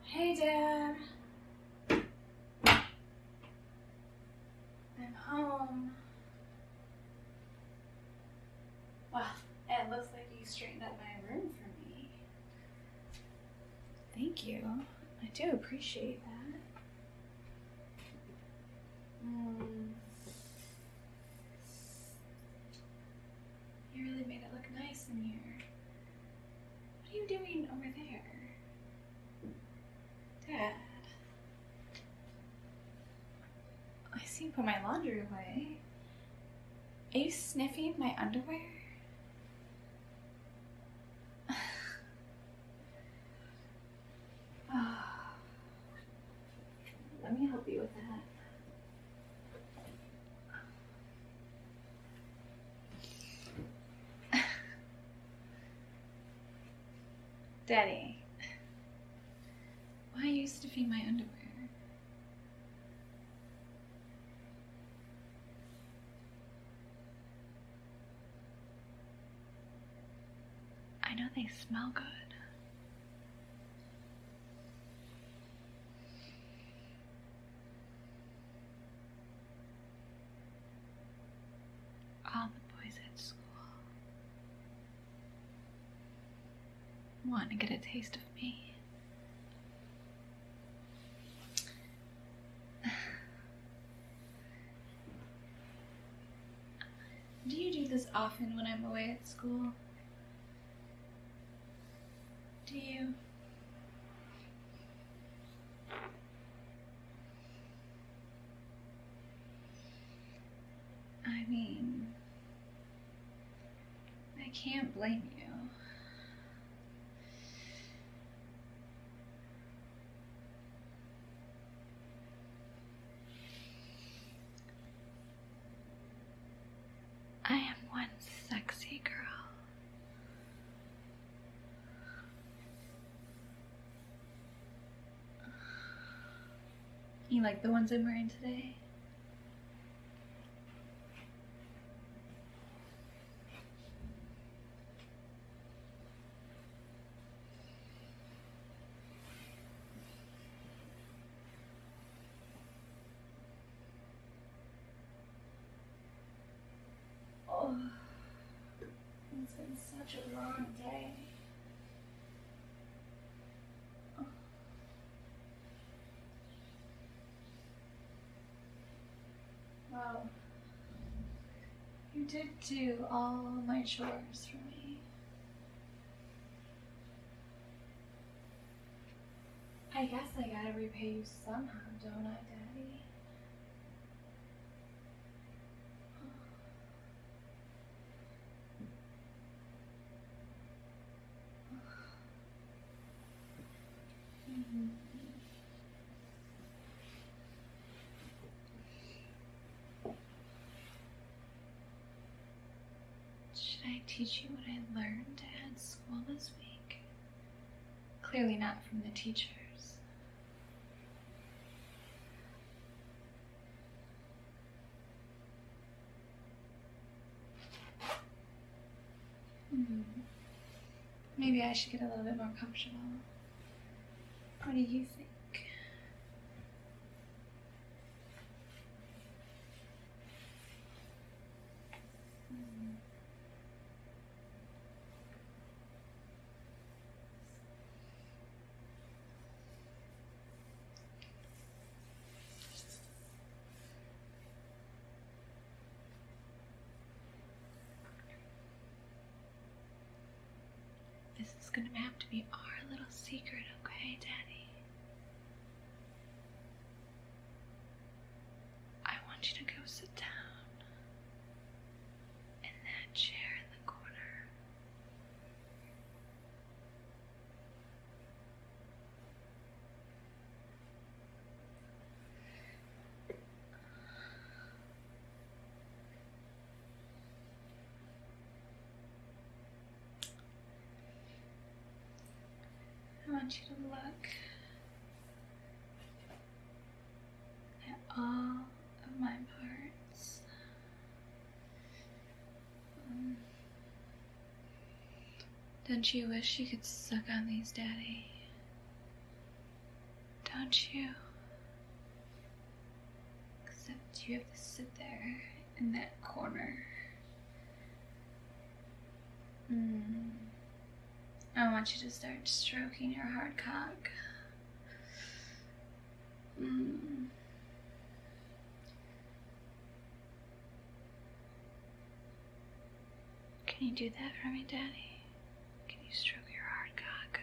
Hey, Dad. I'm home. Well, it looks like you straightened up my room for me. Thank you. I do appreciate that. You really made it look nice in here. What are you doing over there? Dad. I see you put my laundry away. Are you sniffing my underwear? Let me help you with that. Daddy, why are you sniffing my underwear? I know they smell good. All the boys at school want to get a taste of me. Do you do this often when I'm away at school? Do you? I mean, I can't blame you. I am one sexy girl. You like the ones I'm wearing today? Oh, it's been such a long day. Oh. Wow. You did do all my chores for me. I guess I gotta repay you somehow, don't I, Daddy? Should I teach you what I learned at school this week? Clearly not from the teachers. Maybe I should get a little bit more comfortable. What do you think? This is gonna have to be our little secret, okay, Daddy? I want you to go sit down in that chair in the corner. I want you to look at all of my parts. Don't you wish you could suck on these, Daddy? don't you? Except you have to sit there in that corner. I want you to start stroking your hard cock. Can you do that for me, Daddy? Can you stroke your hard cock?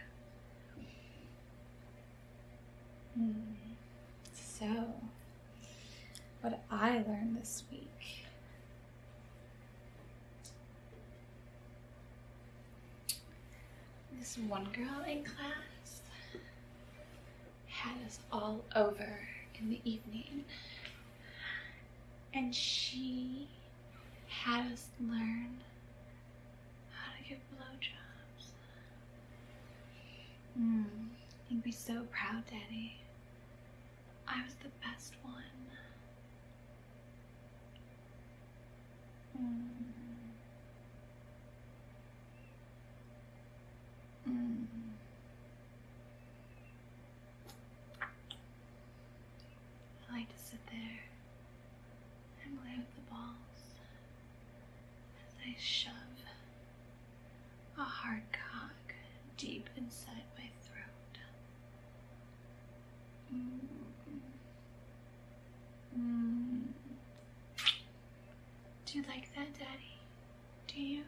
So, what I learned this week. This one girl in class had us all over in the evening, and she had us learn how to give blowjobs. You'd be so proud, Daddy. I was the best one. I like to sit there and play with the balls as I shove a hard cock deep inside my throat. Do you like that, Daddy? Do you?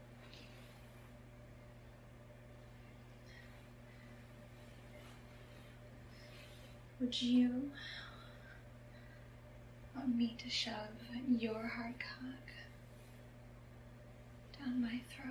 Would you want me to shove your hard cock down my throat?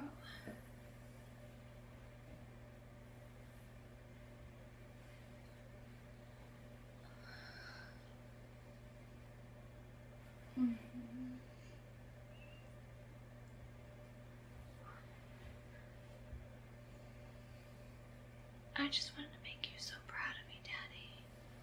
I just wanted to make you so proud of me, Daddy.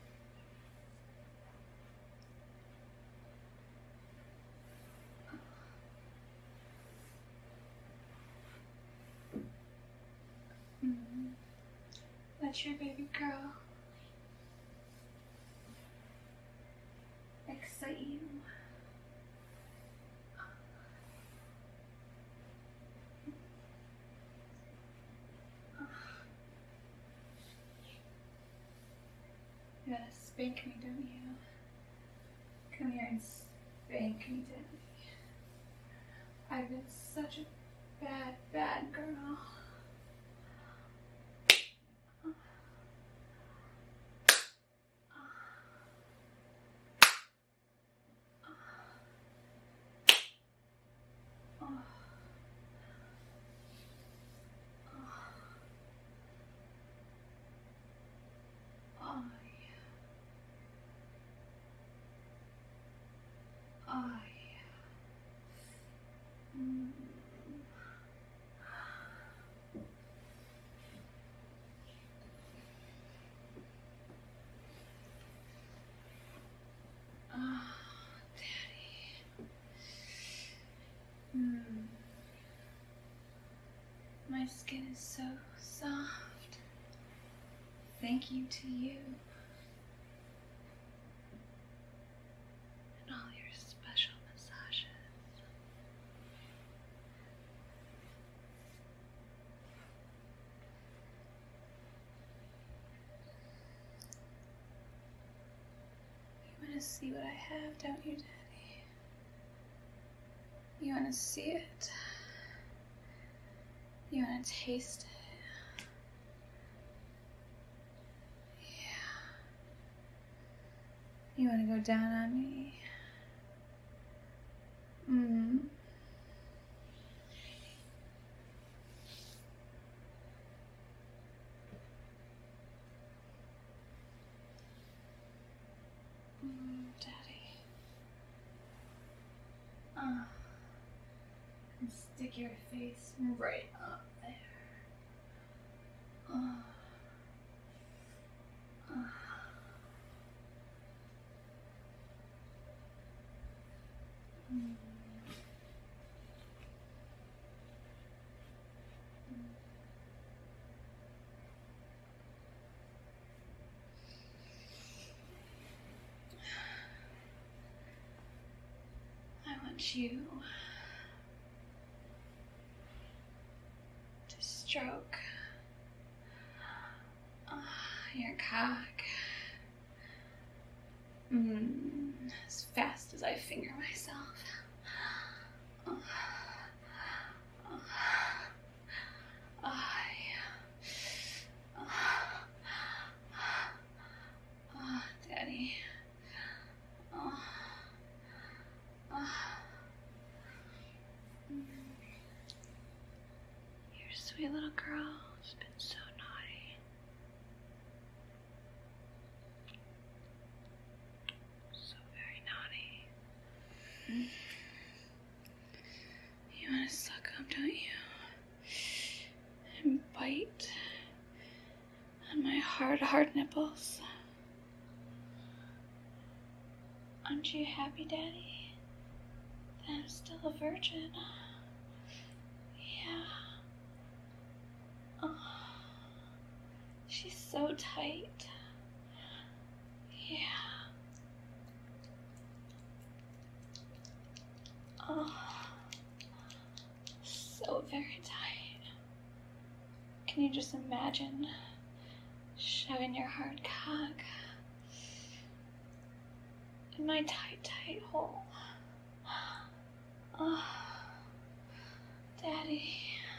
Let your baby girl excite you. You gotta spank me, don't you? Come here and spank me, Daddy. I've been such a bad, bad girl. My skin is so soft. Thank you to you. And all your special massages. You want to see what I have, don't you, Daddy? You want to see it? You want to taste it? Yeah. You want to go down on me? Daddy. And stick your face right up there. want you to stroke your cock as fast as I finger myself. Daddy. You're a sweet little girl. She's been so naughty. So very naughty. You want to suck up, don't you? And bite on my hard nipples. Aren't you happy, Daddy, that I'm still a virgin? Yeah. Oh, she's so tight. Yeah. Oh, so very tight. Can you just imagine shoving your hard cock in my tight hole? Oh, Daddy.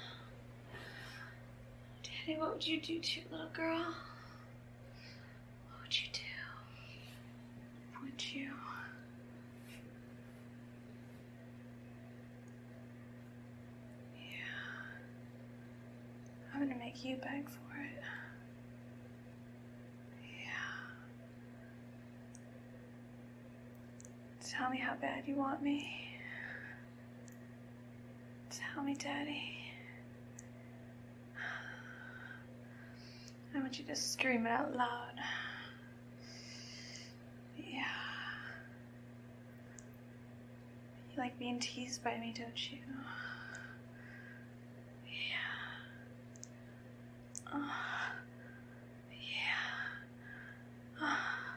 Daddy, what would you do to your little girl? What would you do? Would you? Yeah. I'm gonna make you beg for it. Tell me how bad you want me. Tell me, Daddy. I want you to scream it out loud. Yeah. You like being teased by me, don't you? Yeah. Yeah.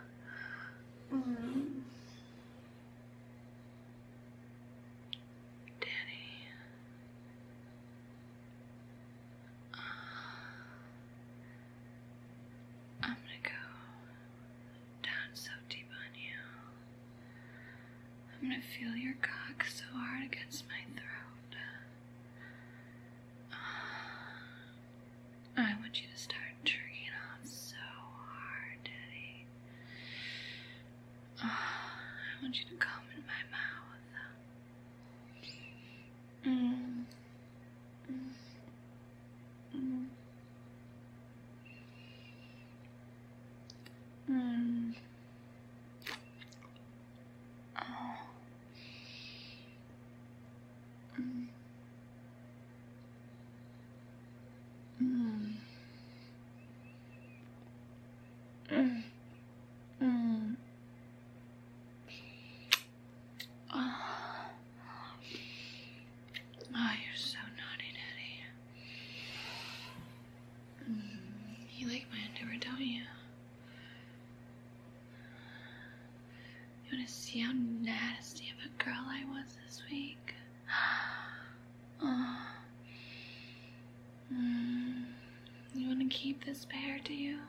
I'm gonna go down so deep on you. I'm gonna feel your cock so hard against my throat. I want you to start jerking off so hard, Daddy. I want you to come in my mouth. Oh, you're so naughty, Daddy. You like my underwear, don't you? You want to see how nasty of a girl I was this week? You want to keep this pair, do you?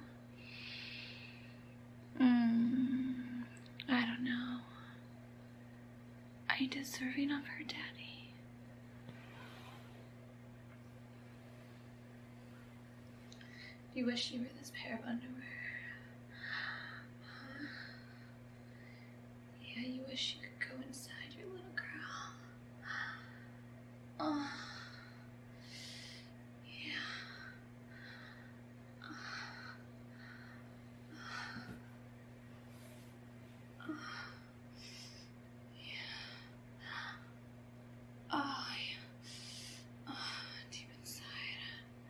I don't know. Are you deserving of her, Daddy? You wish you were this pair of underwear. Yeah, you wish you could go inside your little girl. Oh. Yeah. Oh, yeah. Oh, deep inside.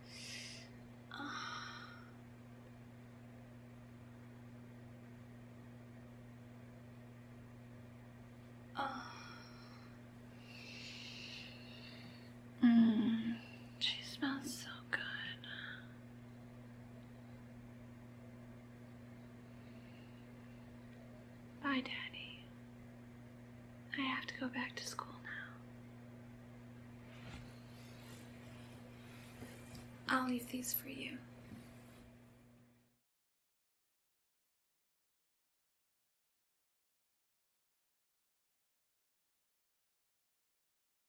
She smells so good. Bye, Daddy. I have to go back to school now. I'll leave these for you.